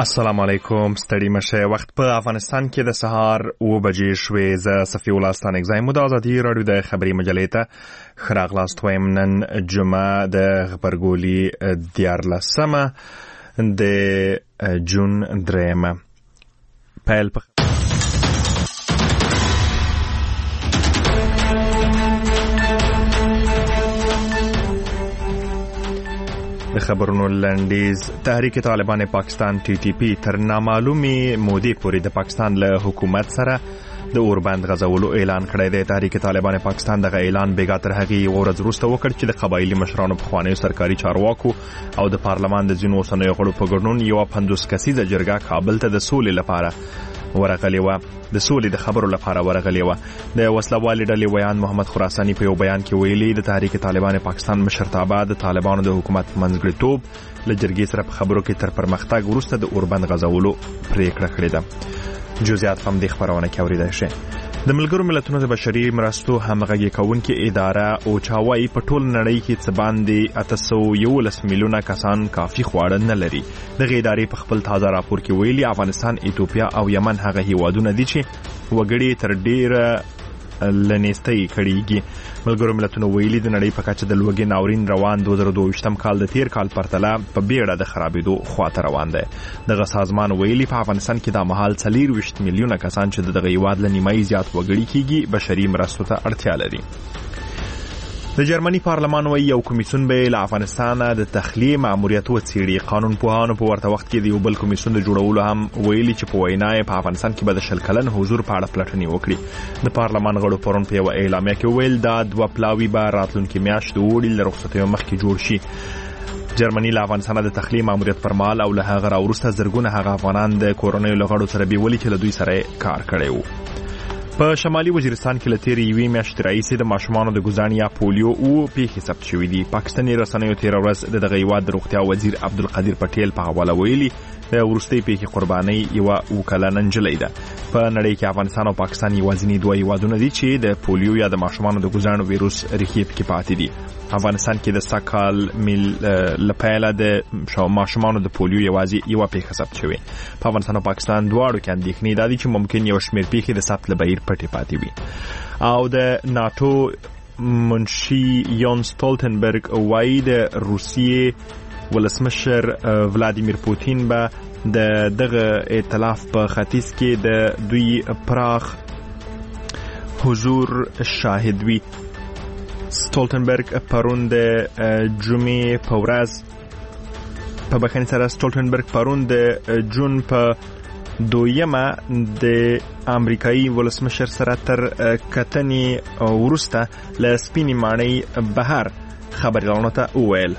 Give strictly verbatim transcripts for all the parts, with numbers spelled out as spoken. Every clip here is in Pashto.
السلام علیکم. ستړي مشه. وخت په افغانستان کې د سهار اوه بجې شوې. زه صفي الله ستانک زایم د ازادي راډیو د خبري مجلې ته ښه راغلاست وایم. نن جمعه د غبرګولي دیارلسمه د جون درېیمه. پیل په د خبرونو لنډیز. تحریک طالبان پاکستان ټي ټي پی تر نامعلومې مودې پورې د پاکستان له حکومت سره د اوربند غځولو اعلان کړی دی. تحریک طالبان پاکستان دغه اعلان بیګا تر هغې یوه ورځ وروسته وکړ چې د قبایلي مشرانو پخوانیو سرکاري چارواکو او د پارلمان د ځینو اوسنیو غړو په ګډون یوه پنځوس کسیزه جرګه کابل ته د سولې لپاره ورغلې وه. د سولې د خبرو لپاره ورغلې وه. د وسلوالې ډلې ویان محمد خراساني په یو بیان کې ویلي د تحریک طالبان پاکستان مشرتابه د طالبانو د حکومت منځګړیتوب له جرګې سره په خبرو کې تر پرمختګ وروسته د اوربند غځولو پریکړه کړې ده. جزئیات هم د خبرونه کې اورېدای شئ. د ملګرو ملتونو د بشري مرستو همغږي کوونکې اداره اوچا وايي په ټول نړۍ کې څه باندې اته سوه یولس میلیونه کسان کافي خواړه نه لري. دغه ادارې په خپل تازه راپور کې ویلي افغانستان، ایتوپیا او یمن هغه هیوادونه دي چې وګړي تر ډیره لنیستۍ کړيږي. ملګرو ملتونو ویلي د نړۍ په کچه د لوږې ناورین روان دوه زره دوه ویشتم کال د تیر کال پرتله په بیړه د خرابېدو خواته روان دی. دغه سازمان ویلي په افغانستان کې د مهال څلوېښت میلیونه کسان چې دغه هیواد له نیمایي زیات وګړي کېږي بشري مرستو ته اړتیا لري. د جرمني پارلمان وایي یو کمیسیون به له افغانستانه د تخلیې ماموریت وڅېړي. قانون پوهانو په ورته وخت کې د یو بل کمیسیون د جوړولو هم ویلي چې په وینا یې په افغانستان کې به د شل کلن حضور په اړه پلټنې وکړي. د پارلمان غړو پرون په یوه اعلامیه کې ویل دا دوه پلاوي به راتلونکې میاشت د اوړي له رخصتیو مخکې جوړ شي. جرمني له افغانستانه د تخلیې ماموریت پر مهال او له هغه راوروسته زرګونه هغه افغانان د کورنیو له غړو سره بیولي چې له دوی سره کار کړی و. په شمالي وزیرستان کې له تېرې یوې میاشتې راهیسې د ماشومانو د ګوزڼ یا پولیو اووه پیښې ثبت شوي دي. پاکستاني رسنیو تېره ورځ د دغه هیواد د روغتیا وزیر عبدالقدیر پټیل په حواله ویلي د وروستۍ پیښې قربانۍ یوه اوه کلنه نجلۍ ده. په نړۍ کې افغانستان او پاکستان یوازیني دوه هیوادونه دي چې د پولیو یا د ماشومانو د ګوزڼ ویروس ریښې پکې پاتې دي. افغانستان کې د سکال میل لپاره د ماشومانو د پولیو یوازې یوه پیښه ثبت شوې. په افغانستان او پاکستان دواړو کې اندېښنې دا دي چې ممکن یو شمېر پیښې د ثبت له بهیر پټې پاتې وي. او د ناتو منشي یون ستولتنبرګ وایي د روسیې ولسمشر ولادیمیر پوتین به د دغه ائتلاف په ختیځ کې د دوی پراخ حضور شاهد وي. ستولتنبرګ پرون د جمعې په ورځ په بخښنې سره ستولتنبرګ پرون د جون په دویمه د امریکایي ولسمشر سره تر کتنې وروسته له سپینې ماڼۍ بهر خبريالانو ته وویل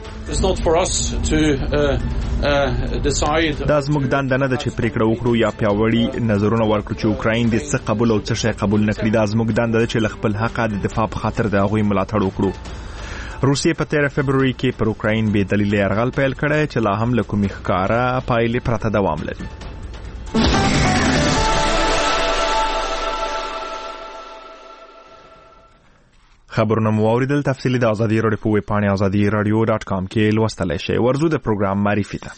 دا زموږ دنده نه ده چې پریکړه وکړو یا پیاوړي نظرونه ورکړو چې اوکراین د څه قبول او څه شی قبول نه کړي. دا زموږ دنده ده چې له خپل حقه د دفاع په خاطر د هغوی ملاتړ وکړو. روسیې په تیره فبروري کې پر اوکراین بې دلیله یرغل پیل کړی چې لا هم له کومې ښکاره پایلې پرته دوام لري. خبرونه مو اوریدل. تفصیلی د ازادي راډیو په ویب پاڼې ازادي راډیو ډاټ کام کې لوستلی شئ. ورځو د پروګرام معرفي ته.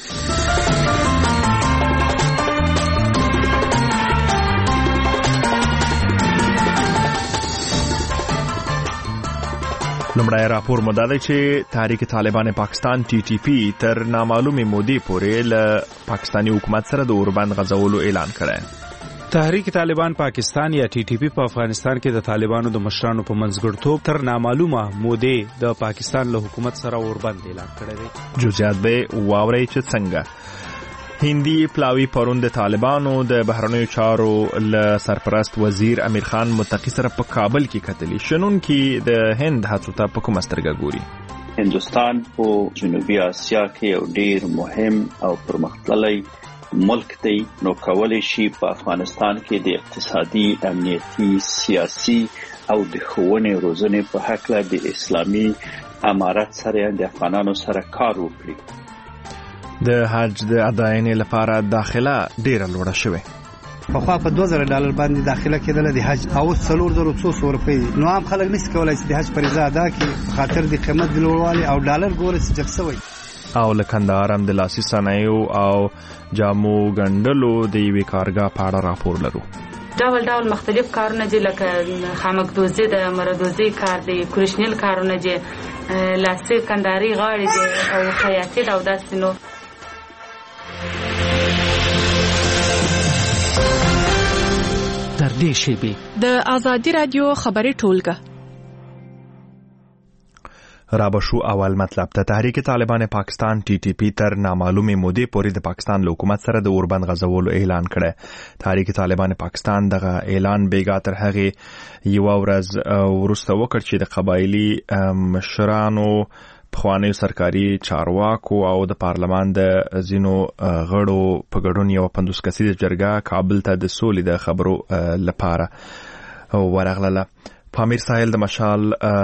لومړی راپور مو دا دی چې تحریک طالبان پاکستان ټي ټي پی تر نامعلومې مودې پورې له پاکستاني حکومت سره د اوربند غځولو اعلان کړی. تحریک طالبان پاکستان یا ټي ټي پی په افغانستان کې د طالبانو د مشرانو په منځګړیتوب تر نامعلومه مودې د پاکستان له حکومت سره اوربند اعلان کړی دی. جزئیات به واورئ چې څنګه. هندي پلاوی پرون د طالبانو د بهرنیو چارو له سرپرست وزیر امیر خان متقی سره په کابل کې کتلي. شنونکي د هند هڅو ته په کومه سترګه ګوري؟ هندوستان په جنوبي اسیا کې یو ډیر مهم او پرمختللی ملک دی. نو کولی شي په افغانستان کې د اقتصادي، امنیتي، سیاسي او د ښوونې روزنې په هکله د اسلامي امارت سره د افغانانو سره کار وکړي. د حج د اداینې لپاره داخله ډیره لوړه شوې. پخوا په دوه زره ډالر باندې داخله کېدله د حج او څلور زره څو سوه روپۍ. نو عام خلک نشي کولای چې د حج فریضه ادا کړي په خاطر د قیمت د لوړوالي او ډالر ګوره چې جګ شوی. او له کندهار هم د لاسي صنایعو او جامو ګنډلو د یوې کارګاه په اړه راپور لرو. ډول ډول مختلف کارونه دي لکه خامکدوزي د مردوزي کار دی، کوریشنیل کارونه دي، لاسي کندهاري غاړې دي او خیاطي او داسې نور. در دې شیبې د آزادي رادیو خبري ټولګه رابشو اول مطلب ته تحریک طالبان پاکستان ټي ټي پی تر نامعلومې مودې پورې د پاکستان له حکومت سره د اوربند غځولو اعلان کړی. تحریک طالبان پاکستان دغه اعلان بیګا تر هغې یوه ورځ وروسته وکړ چې د قبایلي مشرانو، پخوانیو سرکاري چارواکو او د پارلمان د ځینو غړو په ګډون یوه پنځوس کسیزه جرګه کابل ته د سولې د خبرو لپاره ورغله. پامیر ساحل د مشال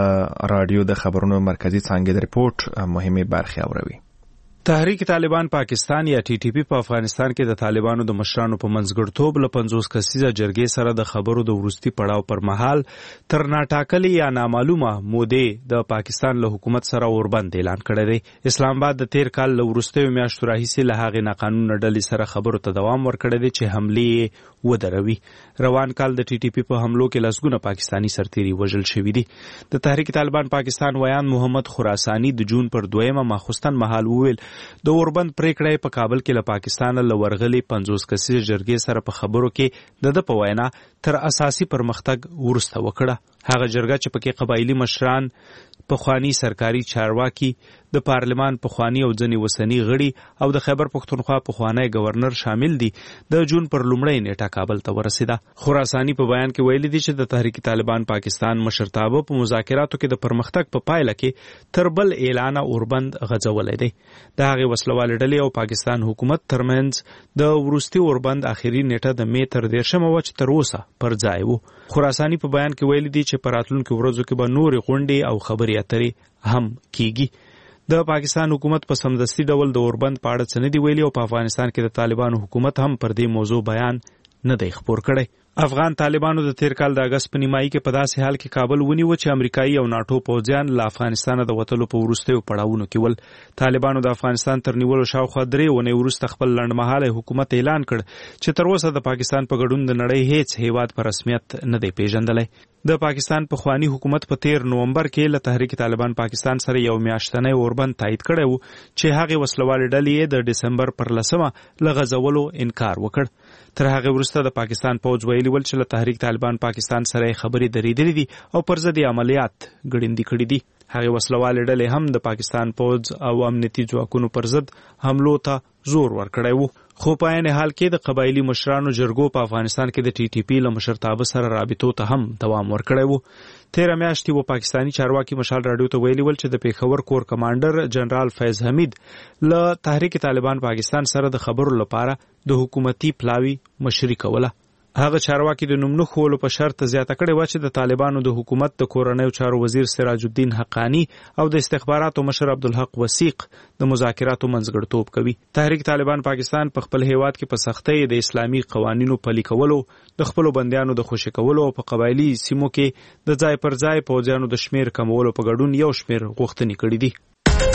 رادیو د خبرونو مرکزی څانګې د ریپورت مهمه برخه اوروي. تحریک طالبان پاکستان یا ټي ټي پی په افغانستان کې د طالبانو د مشرانو په منځګړتوب له پنځوس کسیزه جرګې سره د خبرو د وروستي پړاو پر مهال تر ناټاکلې یا نامعلومه مودې د پاکستان له حکومت سره اوربند اعلان کړی دی. اسلام آباد د تیر کال له وروستیو میاشتو راهیسې له هغې ناقانونه ډلې سره خبرو ته دوام ورکړی دی چې حملې یې ودروي. روان کال د ټي ټي پی په حملو کې لسګونه پاکستانی سرتیري وژل شوي دي. د تحریک طالبان پاکستان ویان محمد خراساني د جون پر دویمه ماخوستن مهال وویل د اوربند پریکړه په کابل کې له پاکستان له ورغلي پنځوس کسیزه جرګې سره په خبرو کې د د په وینا تر اساسي پرمختګ ورسته وکړه. هغه جرګه چې پکې قبایلی مشران، پخوانی سرکاري چارواکي، د پارلمان پخوانی او ځنې وسنی غړي او د خیبر پختونخوا پخوانی گورنر شامل دي د جون پر لومړۍ نیټه کابل ته ورسېده. خراساني په بیان کې ویلي دي چې د تحریک طالبان پاکستان مشرتابه په مذاکراتو کې د پرمختګ په پایله کې تر بل اعلان اوربند غځولی دی. د هغې وسلوالې ډلې او پاکستان حکومت ترمنځ د وروستي اوربند اخري نیټه د مې تر دېرشمه وه چې تر اوسه پر ځای و. خراساني په بیان کې ویلي دي چې په راتلونکو ورځو کې به نورې غونډې او خبرې اترې هم کیږي. د پاکستان حکومت په سمدستي ډول د اوربند په اړه څه نه دي ویلي او په افغانستان کې د طالبانو حکومت هم پر دې موضوع بیان نه دی خپور کړی. افغان طالبانو د تیر کال د اگست په نیمایي کې په داسې حال کې کابل ونیو چې امریکایي او ناټو پوځیان له افغانستانه د وتلو په وروستیو پړاوونو کې ول. طالبانو د افغانستان تر نیولو شاوخوا درې اونۍ وروسته خپل لنډمهاله حکومت اعلان کړ چې تر اوسه د پاکستان په ګډون د نړۍ هیڅ هیواد په رسمیت نه دی پیژندلی. د پاکستان پخوانی حکومت په تیر نومبر کې له تحریک طالبان پاکستان سره یو میاشتنی اوربند تایید کړی و چې هغې وسلوالې ډلې د ډسمبر پر لسمه له غځولو انکار وکړ. تر هغې وروسته د پاکستان پوځ ویلي ول چې له تحریک طالبان پاکستان سره خبرې درېدلې دي او پر ضد عملیات ګړندي کړي دي. هغې وسلوالې ډلې هم د پاکستان پوځ او امنیتي ځواکونو پر ضد حملو ته زور ورکړی و. خو په عین حال کې د قبایلي مشرانو جرګو په افغانستان کې د ټي ټي پی له مشرتابه سره رابطو ته هم دوام ورکړی و. تیره میاشت یوه پاکستاني چارواکي مشال راډیو ته ویلي ول چې د پیښور کور کمانډر جنرال فیض حمید له تحریک طالبان پاکستان سره د خبرو لپاره د حکومتي پلاوي مشري کوله. هغه چارواکي د نوم نه ښولو په شرط زیاته کړې وه چې د طالبانو د حکومت د کورنیو چارو وزیر سراج الدین حقانی او د استخباراتو مشر عبدالحق وثیق د مذاکراتو منځګړتوب کوي. تحریک طالبان پاکستان په خپل هیواد کې په سختۍ د اسلامي قوانینو پلي کولو، د خپلو بندیانو د خوشي کولو او په قبایلي سیمو کې د ځای پر ځای پوځیانو د شمیر کمولو په ګډون یو شمیر غوښتنې کړي دي.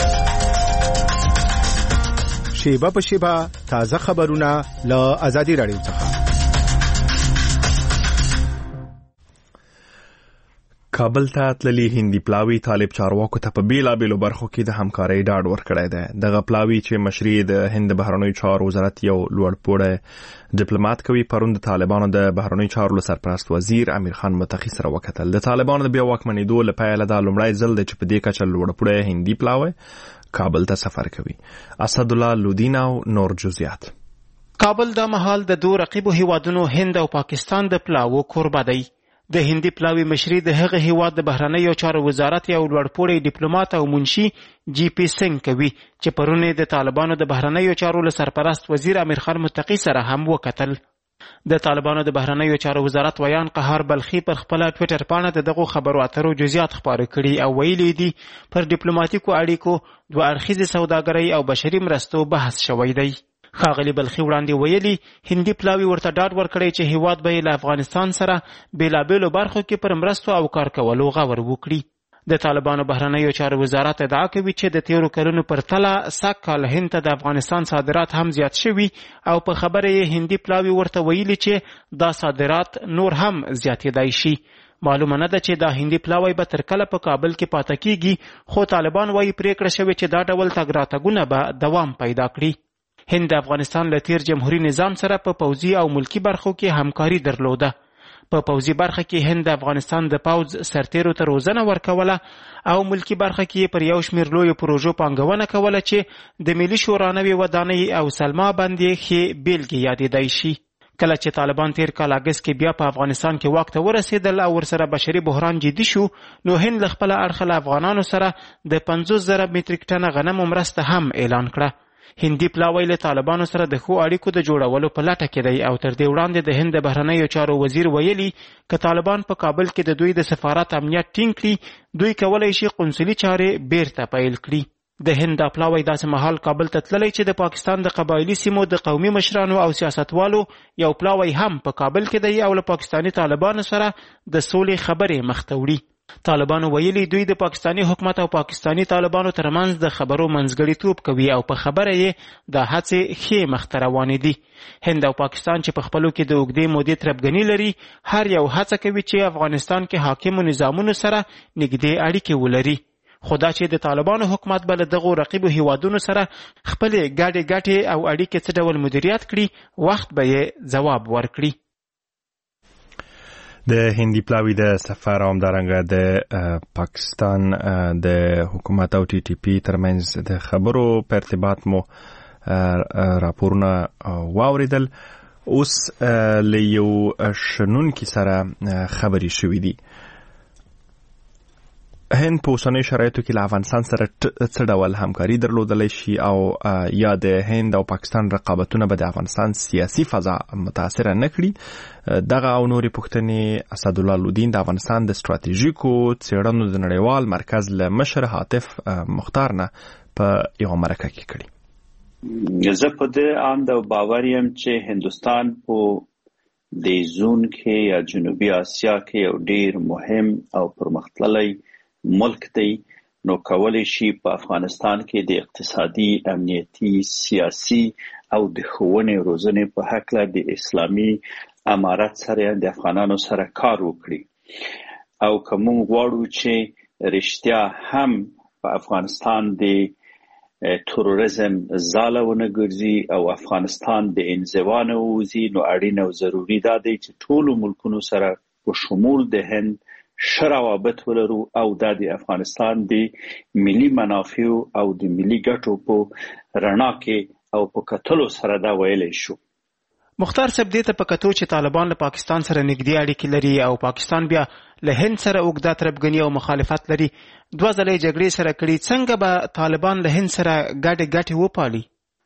شیبه په شیبه تازه خبرونه له آزادي رادیو څخه. کابل ته تللي هندي پلاوي طالب چارواکو ته په بیلابیلو برخو کې د همکارۍ ډاډ ورکړی دی. دغه پلاوي چې مشري د هند بهرنیو چارو وزارت یو لوړپوړی ډیپلوماټ کوي پرون د طالبانو د بهرنیو چارو سرپرست وزیر امیر خان متقي سره وکتل. د طالبانو د بیا واکمنېدو له پیله دا لومړی ځل دی چې په دې کچه لوړپوړی هندي پلاوی کابل ته سفر کوي. اسدالله لودین او نور جزئیات. کابل د مهال د دوه رقیبو هیوادونو هند او پاکستان د پلاوو کوربه دی. د هندي پلاوي مشري د هغه هیواد د بهرنیو چارو وزارت یو لوړپوړی ډیپلوماټ او منشي جی پی سنگ کوي چې پرون د طالبانو د بهرنیو چارو له سرپرست وزیر امیر خان متقي سره هم وکتل. د طالبانو د بهرنیو چارو وزارت ویان قهار بلخي پر خپل ټوئیټر باندې دغه خبرو اترو جزئیات خبره کړي او ویلي دي پر ډیپلوماټیکو اړیکو دوه اړخیزه سوداګرۍ او بشري مرستو بحث شوی دی. ښاغلي بلخي وړاندې ویلي هندي پلاوي ورته ډاډ ورکړی چې هیواد به له افغانستان سره بیلابیلو برخو کې پر مرستو او کار کولو غور وکړي. د طالبانو بهرنیو چارو وزارت ادعا کوي چې د تیرو کلونو پر تله سږ کال هند ته د افغانستان صادرات هم زیات شوي او په خبره یې هندي پلاوي ورته ویلي چې دا صادرات نور هم زیاتېدای شي. معلومه نه ده چې دا هندي پلاوی به تر کله په کابل کې پاته کیږي، خو طالبان وایي پریکړه شوې چې دا ډول تګ راتګونه به دوام پیدا کړي. هند د افغانستان له تیر جمهوریت نظام سره په پوځي او ملکی برخو کې همکاري درلوده. په پوځي برخه کې هند د افغانستان د پوځ سرتیرو ته روزنه ورکوله او ملکی برخه کې پر یو شمېر لویو پروژو پانګونه کوله چې د ملي شورا نوې ودانۍ او سلما باندې ښې بیلګې یادېدای شي. کله چې طالبان تیر کال اګست کې بیا په افغانستان کې واک ته ورسېدل او ورسره بشري بحران جدي شو، نو هند له خپله اړخه له افغانانو سره د پنځوس زره متریک ټنه غنمو مرسته هم اعلان کړه. هندي پلاوی له طالبانو سره د ښو اړیکو د جوړولو په لټه کې دی او تر دې وړاندې د هند د بهرنیو چارو وزیر ویلي که طالبان په کابل کې د دوی د سفارت امنیت ټینګ کړي، دوی کولی شي قونسلي چارې بیرته پیل کړي. د هند دا پلاوی داسې مهال کابل ته تللی چې د پاکستان د قبایلي سیمو د قومي مشرانو او سیاستوالو یو پلاوی هم په کابل کې دی او له پاکستاني طالبانو سره د سولې خبرې مخ ته وړي. طالبانو ویلي دوی د پاکستاني حکومت او پاکستاني طالبانو ترمنځ د خبرو منځګړیتوب کوي او په خبره یې د هڅې ښې مخته روانې دي. هند او پاکستان چې په خپلو کې د اوږدې مودې تربګني لري، هر یو هڅه کوي چې افغانستان کې حاکمو نظامونو سره نږدې اړیکې ولري. خو دا چې د طالبانو حکومت به له دغو رقیبو هیوادونو سره خپلې ګډې ګټې او اړیکې څه ډول مدیریت کړي، وخت به یې ځواب ورکړي. د هندي پلاوی د سفر او همدارنګه د پاکستان د حکومت او ټي ټي پي ترمنځ د خبرو په ارتباط مو راپورونه واوریدل. اوس له یو شنونکي سره خبرې شوې دي. هند په اوسنیو شرایطو کې له افغانستان سره څه ډول همکاري درلودلی شي او یا د هند او پاکستان رقابتونه به د افغانستان سیاسي فضا متاثره نه کړي؟ دغه او نورې پوښتنې اسدالله لودین د افغانستان د ستراتیژیکو څېړنو د نړیوال مرکز له مشر حاطف مختار نه په یوه مرکه کې کړي. زه په دې اند او باور یم چې هندوستان په دې زون کې یا جنوبي اسیا کې یو ډیر مهم او پرمختللی ملک دی، نو کولی شي په افغانستان کې د اقتصادي، امنیتي، سیاسي او د ښوونې روزنې په هکله د اسلامي امارت سره د افغانانو سره کار وکړي. او که موږ غواړو چې رښتیا هم په افغانستان د تروریزم ځاله ونه ګرځي او افغانستان د انزوا نه ووځي، نو اړین او ضروري دا دی چې ټولو ملکونو سره په شمول د هند ښه روابط ولرو او دا د افغانستان د ملي منافعو او د ملي ګټو په رڼا کې او په کتلو سره دا ویلی شو. مختار صاحب دې ته په کتو چې طالبان له پاکستان سره نږدې اړیکې لري او پاکستان بیا له هند سره اوږده تربګني او مخالفت لري، دوه ځله جګړې سره کړي، څنګه به طالبان له هند سره ګډې ګټې وپالي؟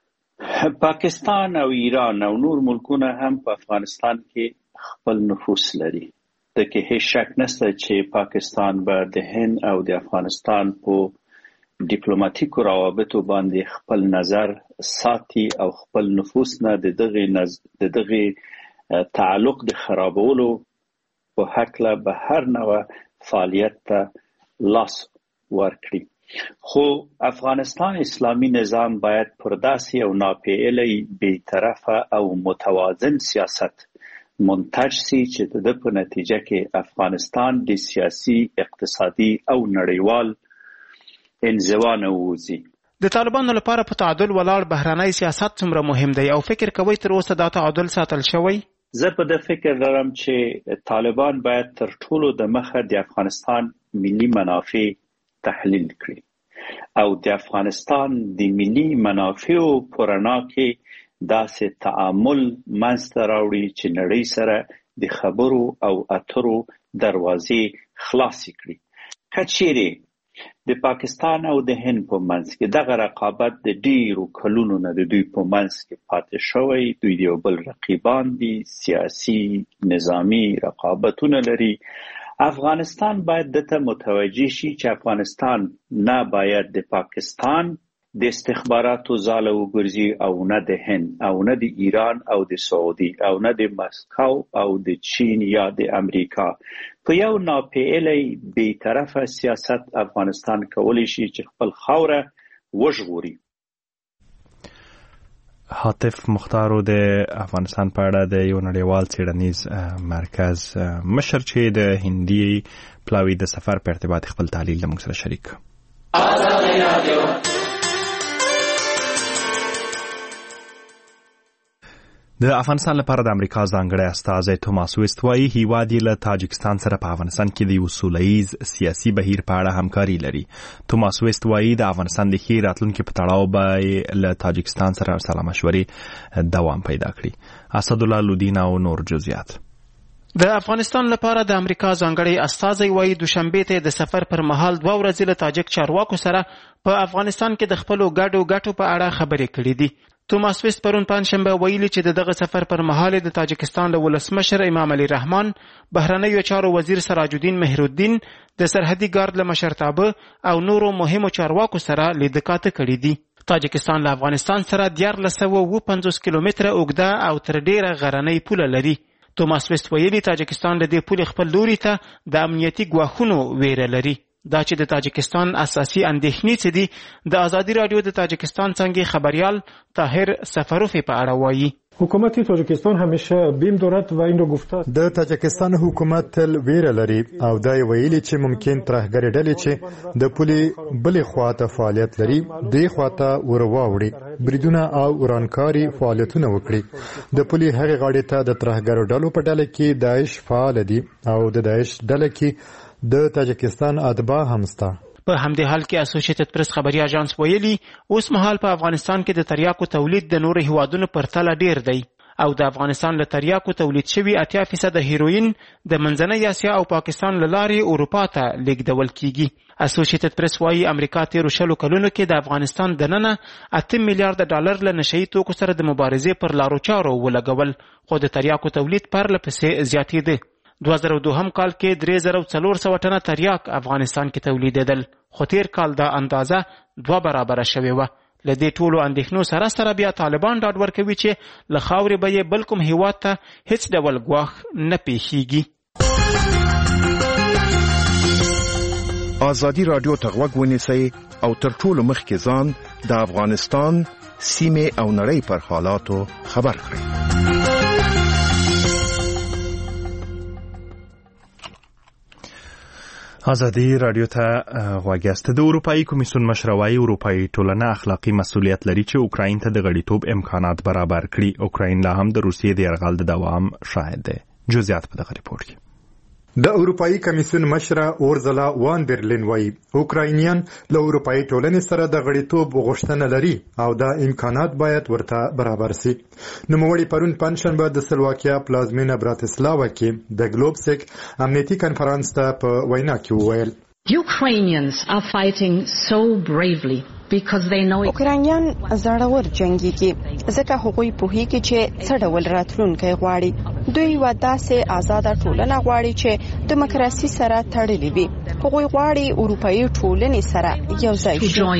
پاکستان او ایران او نور ملکونه هم په افغانستان کې خپل نفوس لري. د کې هیڅ شک نشته چې پاکستان به د هند او د افغانستان په ډیپلوماټیکو روابطو باندې خپل نظر ساتي او خپل نفوس نه د دغه نز... د دغه تعلق د خرابولو په هکله به هر نوع فعالیت ته لاس ورکړي. خو افغانستان اسلامي نظام باید پر داسې او ناپییلی بیطرفه او متوازن سیاست منتج سي چې د په نتیجه کې افغانستان د سیاسي، اقتصادي او نړیوال انزوا نه ووځي. د طالبانو لپاره په تعادل ولاړ بهرنی سیاست څومره مهم دی او فکر کوئ تر اوسه دا تعادل ساتل شوی؟ زه په دې فکر لرم چې طالبان باید تر ټولو د مخه د افغانستان ملي منافع تحلیل کړي او د افغانستان د ملي منافعو په رڼا کې داسې تعامل منځته راوړي چې نړۍ سره د خبرو او اترو دروازې خلاصې کړي. که چیرې د پاکستان او د هند په منځ کې دغه رقابت د ډیرو کلونو نه د دوی په منځ کې پاتې شوی، دوی د یو بل رقیبان دي، سیاسي، نظامی رقابتونه لري، افغانستان باید دته متوجه شي چې افغانستان نه باید د پاکستان د استخباراتو ځاله وګرځي او نه د هند او نه د ایران او د سعودي او نه د مسکو او د چین یا د امریکا په یو ناپیلی بی‌طرفه سیاست افغانستان کولی شي چې خپل خاوره وژغوري. حاطف مختارو د افغانستان په اړه د یو نړیوال څېړنیز مرکز مشر چې د هندي پلاوي د سفر په ارتباط خپل تحلیل له موږ سره شریک. د افغانستان لپاره د امریکا ځانګړی استازی توماس ویست وایي هیواد یې له تاجکستان سره په افغانستان کې د یو سوله ییز سیاسي بهیر په اړه همکاري لري. توماس ویست وایي د افغانستان د ښې راتلونکي په تړاو به له تاجکستان سره سلا مشورې دوام پیدا کړي. اسدالله لودین او نور جزئیات. د افغانستان لپاره د امریکا ځانګړی استازی وایي دوشنبې ته د سفر پر مهال دوه ورځې له تاجک چارواکو سره په افغانستان کې د خپلو ګډو ګټو په اړه خبرې کړې دي. توماس ویست پرون پنجشنبه ویلي چې د دغه سفر پر مهال د تاجکستان له ولسمشر امام علي رحمان، بهرنیو چارو وزیر سراج الدین مهرالدین، د سرحدي ګارد له مشرتابه او نورو مهمو چارواکو سره لیدکاته کړي دي. تاجکستان له افغانستان سره دیارلس سوه اووه پنځوس کیلومتره اوږده او تر ډیره غرنۍ پوله لري. توماس ویست ویلي تاجکستان له دې پولې خپل لوري ته د امنیتي ګواښونو ویره لري. دا چې د تاجکستان اساسي اندېښنې څه دي د ازادي راډیو د تاجکستان څنګه خبریال طاهر سفروفی په اړه وایي. حکومت تاجکستان همیشه بیم دارد و این رو گفته است. د تاجکستان حکومت تل ویره لري او دا ویلي چې ممکن ترهګرې ډلې چې د پولې بلې خواته فعالیت لري دې خواته ورواوړي، بریدونه او ورانکاري فعالیتونه وکړي. د پولې هغې غاړې ته د ترهګرو ډلو په ډله کې داعش فعال دي او د داعش ډله کې د تاجکستان اتباع هم سته. په همدې حال کې اسوسییټډ پریس خبري اژانس ویلي اوس مهال په افغانستان کې د تریاکو تولید د نورو هیوادونو په پرتله ډیر دی او د افغانستان له تریاکو تولید شوي اتیا فیصده هیروین د منځنۍ اسیا او پاکستان له لارې اروپا ته لیږدول کیږي. اسوسییټډ پریس وایي امریکا تیرو شلو کلونو کې د افغانستان دننه اته میلیارډ ډالر له نشهیي توکو سره د مبارزې پر لارو چارو ولګول، خو د تریاکو تولید پرله پسې زیاتېده. دوه زره دوهم کال کې درې زره څلور سوه ټنه تریاک افغانستان کې تولیدېدل، خو تیر کال دا اندازه دوه برابره شوې وه. له دې ټولو اندېښنو سره سره بیا طالبان ډاډ ورکوي چې له خاورې به یې بل کوم هیواد ته هیڅ ډول ګواښ نه پیښیږي. ازادي راډیو ته غوږ ونیسئ او تر ټولو مخکې ځان د افغانستان سیمې او نړۍ پر حالاتو خبر کړئ. ازادي راډیو ته غوږ یاست. د اروپایي کمیسیون مشر وایي اروپایي ټولنه اخلاقي مسؤلیت لري چې اوکراین ته د غړیتوب امکانات برابر کړي. اوکراین لا هم د روسیې د یرغل د دوام شاهد دی. جزئیات په دغه ریپورت کې. د اروپایي کمیسیون مشره اورزلا وان در لین وایي اوکراینیان له اروپایي ټولنې سره د غړیتوب غوښتنه لري او دا امکانات باید ورته برابر سي. نوموړي پرون پنجشنبه د سلواکیا پلازمینه براتسلاوا کې د ګلوبسک امنیتي کنفرانس ته په وینا کې وویل Ukrainians are fighting so bravely because they know اوکراینیان زړور جنگيږي ځکه هغوی پوهیږي چې څه ډول راتلونکی غواړي. دوی یو داسې آزاده ټولنه غواړي چې دیموکراسي سره تړلې وي. هغوی غواړي اروپایي ټولنې سره یو ځای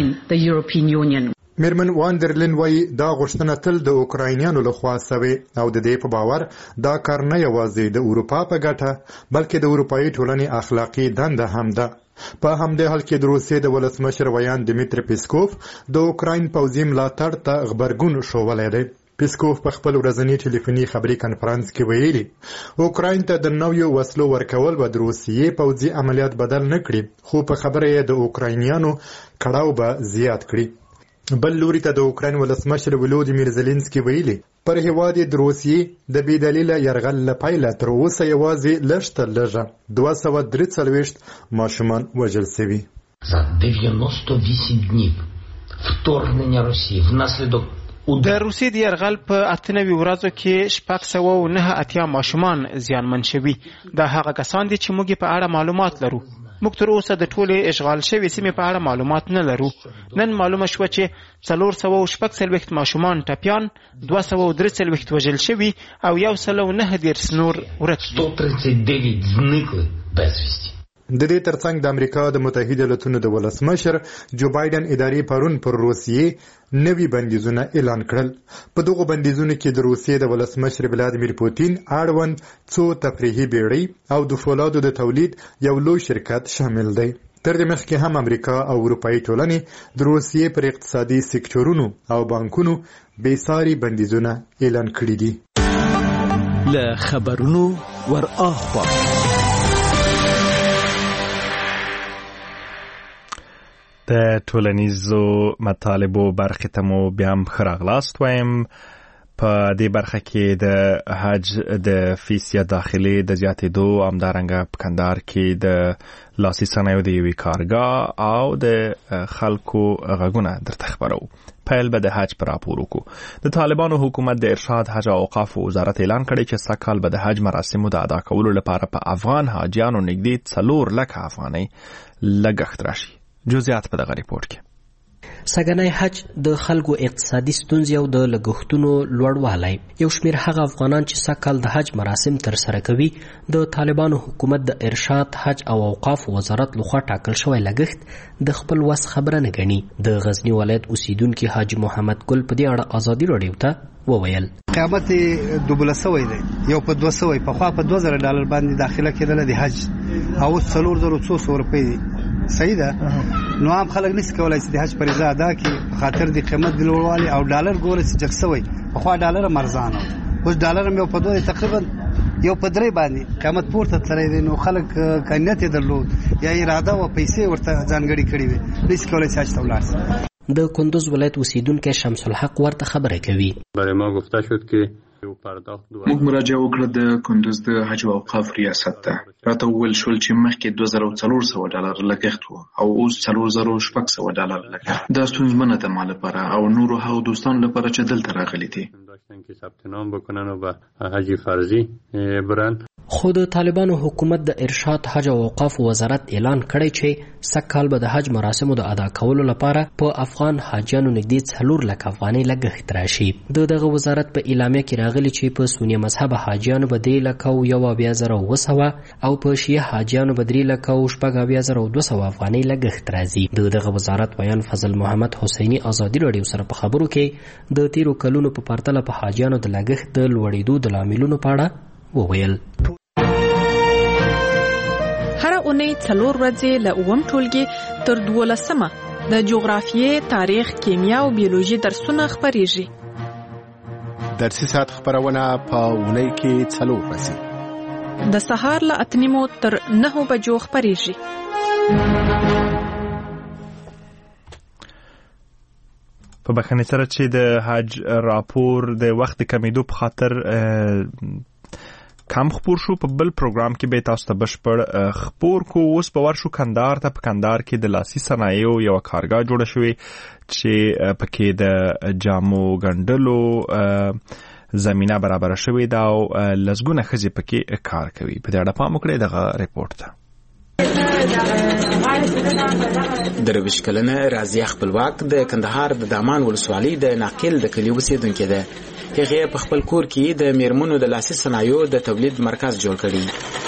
شي. میرمن واندرلین وایي دا غوښتنه تل د اوکراینیانو لخوا سوې او د دې په باور دا کار نه یوازې د اروپا په ګټه بلکې د اروپایي ټولنې اخلاقي دنده هم ده. په همدې حال کې د روسیې د ولسمشر ویان دمیتری پیسکوف د اوکراین پوځي ملاتړ ته غبرګون ښوولی دی. پیسکوف په خپل ورځني ټلیفوني خبري کنفرانس کې ویلي اوکراین ته د نویو وسلو ورکول به د روسیې پوځي عملیات بدل نه کړي، خو په خبره یې د اوکراینیانو کړاو به زیات کړي. بل لوري ته د اوکراین ولسمشر ولودیمیر زيلنسکي ویلي پر هیواد د روسیې د بې دلیله یرغل له پیله تر اوسه یوازې لږ تر لږه دوه سوه درې څلوېښت ماشومان وژل شوي. За дев'яносто вісім днів вторгнення Росії внаслідок د روسیې د یرغل په اته نوي ورځو کې شپږ سوه او نهه اتیا ماشومان زیانمن شوي. دا هغه کسان دي چې موږ په اړه معلومات لرو. موږ تر اوسه د ټولې اشغال شوې سیمې په اړه معلومات نه لرو. نن معلومه شوه چې څلور سوه او شپږ څلوېښت ماشومان ټپیان، دوه سوه او درې څلوېښت وژل شوي او یو سل او نهه دېرش نور ورک دي. د دې ترڅنګ د امریکا د متحده ایالاتونو د ولسمشر جو بایدن ادارې پرون پر روسیې نوي بندیزونه اعلان کړل. په دغو بندیزونو کې د روسیې د ولسمشر ولادیمیر پوتین اړوند څو تفریحي بیړۍ او د فولادو د تولید یو لوی شرکت شامل دی. تر دې مخکې هم امریکا او اروپایي ټولنې د روسیې پر اقتصادي سکتورونو او بانکونو بېساري بندیزونه اعلان کړي دي. له خبرونو ور اخوا د ټولنیزو مطالبو برخې ته مو بیا هم ښه راغلاست وایم. په دې برخه کې د حج د فیسیا داخلي د زیاتېدو همدارنګه په کندهار کې د لاسي صنایعو د یوې کارګاه او د خلکو غږونه درته خبرو. پیل به د حج پر راپور وکړو. د طالبانو حکومت د ارشاد حج او اوقاف وزارت اعلان کړی چې سږ کال به د حج مراسمو د ادا کولو لپاره په افغان حاجیانو نږدې څلور لکه افغانۍ لګښت راشي. جزئیات په دغه ریپورت کې. سګنای حج د خلکو اقتصادي ستونزې او د لګښتونو لوړوالی. یو شمېر هغه افغانان چې سږ کال د حج مراسم ترسره کوي د طالبانو حکومت د ارشاد حج او اوقاف وزارت لخوا ټاکل شوی لګښت د خپل وس خبره نه ګڼي. د غزني ولایت اوسیدونکي حاجي محمد ګل په دې اړه ازادي راډیو ته وویل قیمت دوبله سوی دی، یو په دوه سوی پخوا په دوه زره ډالر باندې داخله کېدله د حج او څلور زره څو سوه روپۍ دی. صحیح ده. نو عام خلک نشي کولای چې د حج فریضه ادا کړي په خاطر د قیمت د لوړوالي او ډالر ګوره چې جګ سوی. پخوا ډالر مرزان اوس ډالر هم یو په دوه تقریبا یو په درې باندې قیمت پورته تللی دی. نو خلک کنیت یې درلود یا اراده و پیسې ورته ځانګړي کړي وي، نشي کولای چې حج ته ولاړ شي. د کندوز ولایت اوسیدونکی شمس الحق ورته خبره کوي. برای ما گفته شد که موږ مراجعه وکړه د کندوز د حج او اوقاف ریاست ته. راته وویل شول چې مخکې دوه زره څلور سوه ډالر لګښت و او اوس څلور زره شپږ سوه ډالر لګښت. دا ستونزمنه ده ما لپاره او نورو هغو دوستانو لپاره چې دلته راغلي دي. داشتن که ثبت نام بکنن و به حج فرضی برن. خو د طالبانو حکومت د ارشاد حج او اوقاف وزارت اعلان کړی چې سږ کال به د حج مراسمو د ادا کولو لپاره په افغان حاجیانو نږدې څلور لکه افغانۍ لګښت راشي. د دغه وزارت په اعلامیه کې راغلي چې په سني مذهب حاجیانو به درې لکه او یو اویا زره اووه سوه او په شیعه حاجیانو به درې لکه او شپږ اویا زره دوه سوه افغانۍ لګښت راځي. د دغه وزارت بیان فضل محمد حسیني ازادي راډیو سره په خبرو کې د تیرو کلونو په پرتله په حاجیانو د لګښت د لوړېدو د لاملونو په اړه وویل. هر اونۍ څلور ورځې له اووم ټولګي تر دولسمه د جغرافیې، تاریخ، کیمیا او بیولوژي درسونه خپریږي. درسي ساعت خبرونه په اونۍ کې څلور ورځې د سهار له اته نیمو تر نهو بجو خپریږي. په بخښنې سره چې د حج راپور د وخت کمیدو په خاطر کم خپور شو، په بل پروګرام کې به تاسو ته بشپړ خپور کو. اوس به ورشو کندهار ته. په کندهار کې د لاسي صنایعو یو کارګاه جوړه شوې چې پکې د جامو ګنډلو زمینه برابر شوې ده او لسګونه ښځې پکې کار کوي. په دې اړه پام وکړئ دغه ریپورت ته. درویش کلنه رازیه خپلواک د کندهار د دامان ولسوالۍ د ناقل د کلي اوسیدونکې ده. هغه په خپل کور کې د میرمنو د لاسي صنایعو د تولید مرکز جوړ کړی.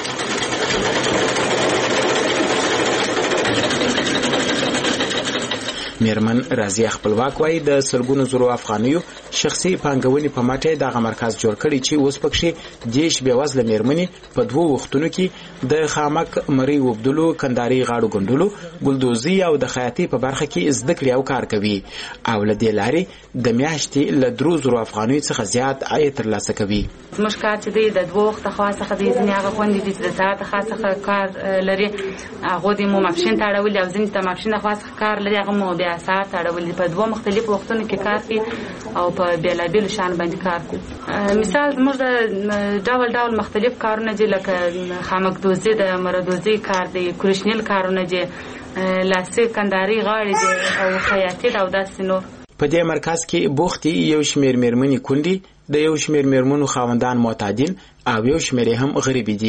میرمن رازیه خپلواک وایي د سلګونو زرو افغانیو شخصي پانګونې په مټه دغه مرکز جوړ کړی چې اوس پکې دیش بېوزله میرمنې په دوو وختونو کې د خامک مری وبدلو، کنداري غاړو ګنډلو، ګلدوزي او د خیاطۍ په برخه کې زده کړې او کار کوي او له دې لارې د میاشتې له درو زرو افغانیو څخه زیات عاید ترلاسه کوي. زموږ کار چې دی د دوه وخته خوا څخه دی، ځینې هغه خوندې دي چې د ساعته خوا څخه کار لري، هغو دې مو ماپښین ته اړولي او ځینې ته ماپښین خوا څخه کار لري، هغه مو بیا ساعت اړولي. په دوه مختلفو وختونو کې کار کوي او په بېلابېلو شیانو باندې کار کوي. مثال زموږ د ډول ډول مختلف کارونه دي، لکه خامکدوزي د مرادوزي کار دی، کوریشنیل کارونه دي، لاسي کنداري غاړې دي او خیاطي او داسې نور. په دې مرکز کې بوختي یو شمېر میرمنې کونډې، د یو شمېر میرمنو خاوندان معتادین او یو شمېر هم غریبې دي.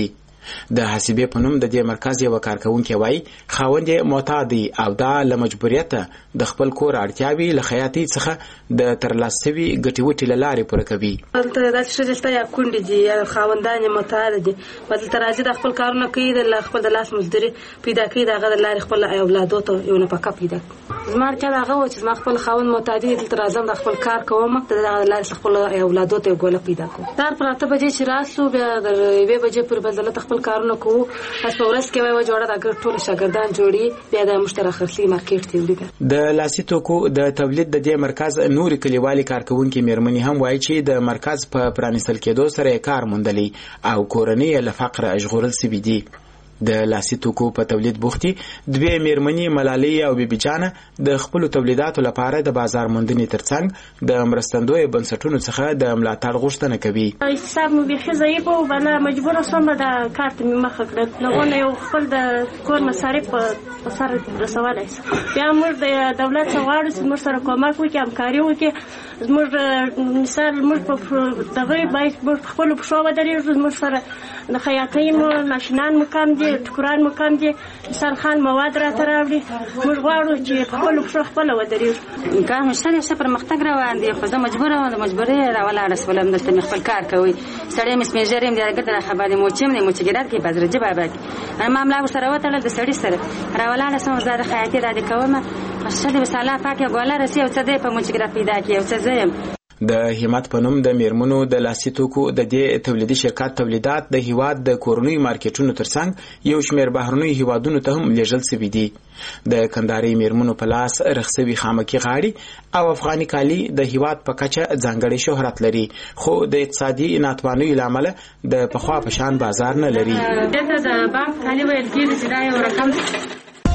د حسیبې په نوم د دې مرکز یو کارکونکي وایي خاوند یې معتاد دی او دا له مجبوریته د خپل کور اړتیاوې له خیاطۍ څخه د ترلاسه شوي ګټې وټې له لارې پوره کوي. دلته داسې ښځې شته یا کونډې دي یا خاوندان یې معتاده دي، دلته راځي د خپل کارونه کوي، د خپل د لاس مزدوري پیدا کوي، د هغه د لارې خپل اولادو ته یو نفقه پیدا کوي. زما اړتیا د هغه وه چې زما خپل خاوند معتاد دی، دلته راځم د خپل کار کوم، د هغه د لارې خپل اولادو ته یو ګوله پیدا کوم. سهار پر اته بجې چې راسو بیا د یوې بجې پورې به دلته خپل کارونه کوو. بس په ورځ کې به یوه جوړه د ټول شاګردان جوړي، بیا د موږ ته راخرڅي مارکیټ ته وړي. د لاسي توکو د تولید د دې مرکز نورې کلیوالي کارکوونکي مېرمنې هم وایي چې د مرکز په پرانیستل کېدو سره یې کار موندلی او کورنۍ یې له فقره ژغورل سوي دي. د لاسي توکو په تولید بوختي دوې مېرمنې ملالۍ او بیبي جانه د خپلو تولیداتو لپاره د بازار موندنې ترڅنګ د مرستندویو بنسټونو څخه د ملاتړ غوښتنه کوي. اقتصاد مو بیخي ضعیف و، بله مجبوره شوم د کار ته مې مخه کړل، دغونه یو خپل د کور مصارف په سر رسولی شم. بیا موږ د دولت څخه غواړو چې موږ سره کومک وکړي، همکاري وکړي. زموږ مثال موږ په دغه باید موږ په خپلو پښو ودرېږو، زموږ سره د خیاطۍ مو ماشینان مو کم دي، ټوکران مو کم دي، مثال خان مواد راته راوړي. موږ غواړو چې په خپلو پښو خپله ودرېږو. کار مو شته، ښه پرمختګ روان دی، خو زه مجبوره وم، د مجبورۍ راولاړه شولم. دلته مې خپل کار کوي، سړی مې سپین ږیری یم، د ګرده راخبرې موچې م دی، موچهګیرات کوي په حضرت بابا کې. معامله ورسره وتړل د سړي سره، راولاړه شوم. زه د خیاطۍ دا دې کومه، ښه دی بس الله پاک یې ګوله رسي، یو څه دی په موچهګیرات پیدا کړي، یو څه زه یم. د همت په نوم د میرمنو د لاسي توکو د دې تولیدي شرکت تولیدات د هیواد د کورنیو مارکیټونو ترڅنګ یو شمېر بهرنیو هیوادونو ته هم لیږل سوي دي. د کندهاري میرمنو په لاس رخصوي خامکي غاړي او افغاني کالي د هیواد په کچه ځانګړی شهرت لري، خو د اقتصادي ناتوانیو له امله د پخوا په شان بازار نه لري. دلته د بانک کالي ویل کېږي چې دا یو رقم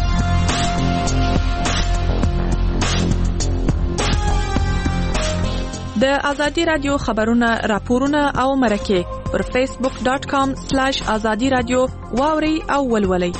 د ازادي رادیو خبرونه راپورونه او مرکه پر فیسبوک ډاٹ کام سلاش ازادي رادیو واوري او ولولي.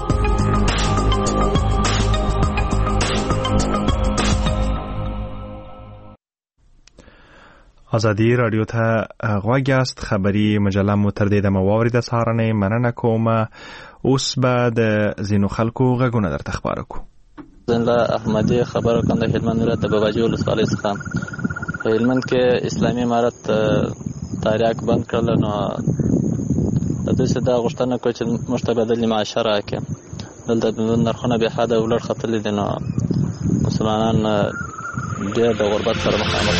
ازادي رادیو ته غوږ یاست. خبری مجله مو تر دې دمه واورید. سهارنې مننه کوم. اوس به د ځینو خلکو غږونه درته خبره کو. زنده احمدی خبر کوم د هلمند ولایت د باباجي ولسوالۍ څخه. په هلمند کې اسلامي امارت تاریاک بند کړل، نو د دوی څخه دا غوښتنه کوي چې موږ ته بدل معاشه راکړي. دلته د نرخونه بې حده ولړ ختلي دي، نو مسلمانان ډېر د غربت سره مخامخ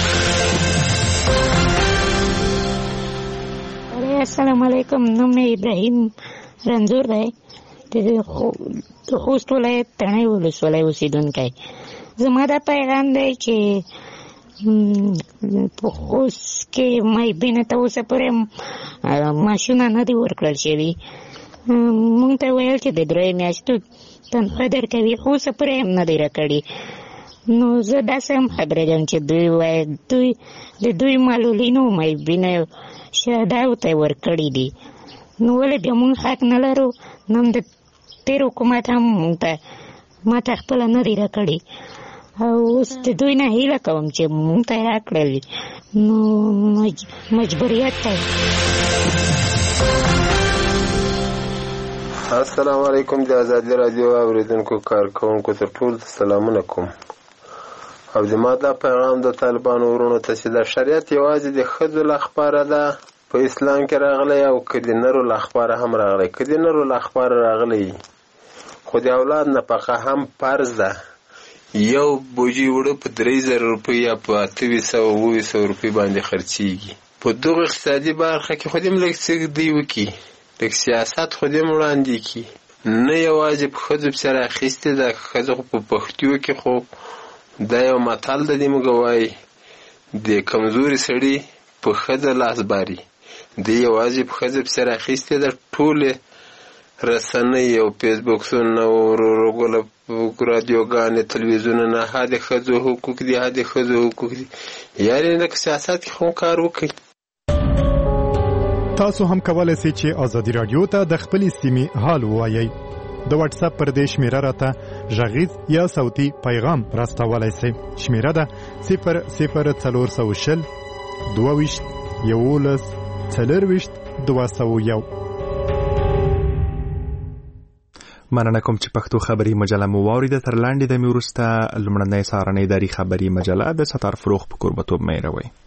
دي. السلام علیکم، نوم مې ابراهیم رنځور دی، د خوست ولایت تڼۍ ولسوالۍ اوسېدونکی. زما دا پیغام دی چې په خوست کې مایبینه ته اوسه پورې معاشونه نه دي ورکړل شوي. مونږ ته ویل چې د درې میاشتو تنخوا درکوي، خو اوسه پورې هم نه دي راکړي. نو زه داسې هم خبرېږم چې دوی وایي دوی د دوی معلولینو مایبینه شهداو ته ورکړي دي، نو ولې بیا مونږ حق نه لرو؟ نو د تېر حکومت هم مونږ ته ما ته خپله نه دي راکړي، او اوس د دوی نه هیله کوم چې مونږ ته یې راکړل، نو مجبوریت دی. السلام علیکم. د ازادي رادیو اوریدونکو کارکوونکو ته ټول سلامونه کوم. او زما دا پیغام د طالبانو ورونو ته چې دا شریعت یوازې د ښځو لخپاره ده په اسلام کې راغلی، او که د نرو لخپاره هم راغلی. که د نرو لخپاره راغلی خو د اولاد نفقه هم فرض ده. یو بوجي وړه په درې زره روپۍ یا په اته ویس سوه اوه ویس سوه روپۍ باندې خرڅېږي. په دغه اقتصادي برخه کې خو دې هم لږ څه دی وکړي، لږ سیاست خو دې هم وړاندې کړي. نه یوازې په ښځو پسې رااخیستې ده، ښځه خو په پښتیو کې خو دا یو متل ده، دې موږ وایي د کمزوري سړي په ښځه لاس باري. دې یوازې په ښځه پسې رااخیستې ده. ټولې رسنۍ او فیسبوکونه او ورورګله رادیوګانې تلویزیونونه ها د ښځو حقوق دي، ها د ښځو حقوق دي. یعنې لکه سیاست کې خو کار وکړي. تاسو هم کولای شئ چې ازادي رادیو ته د خپلې سیمې حال ووایئ. د واتس اپ پر دې شمیره راته غږیز یا صوتي پیغام راستولی شئ. شمیره ده صفر صفر څلور سوه شل دوه ویشت یولس څلور ویشت دوه سوه یو. مننه کوم چې پښتو خبري مجله مو واوریده. تر لاندې د مې وروسته لومړنۍ سهارنۍ داری خبري مجله د ستار فروغ په کوربتوب مې راوړی.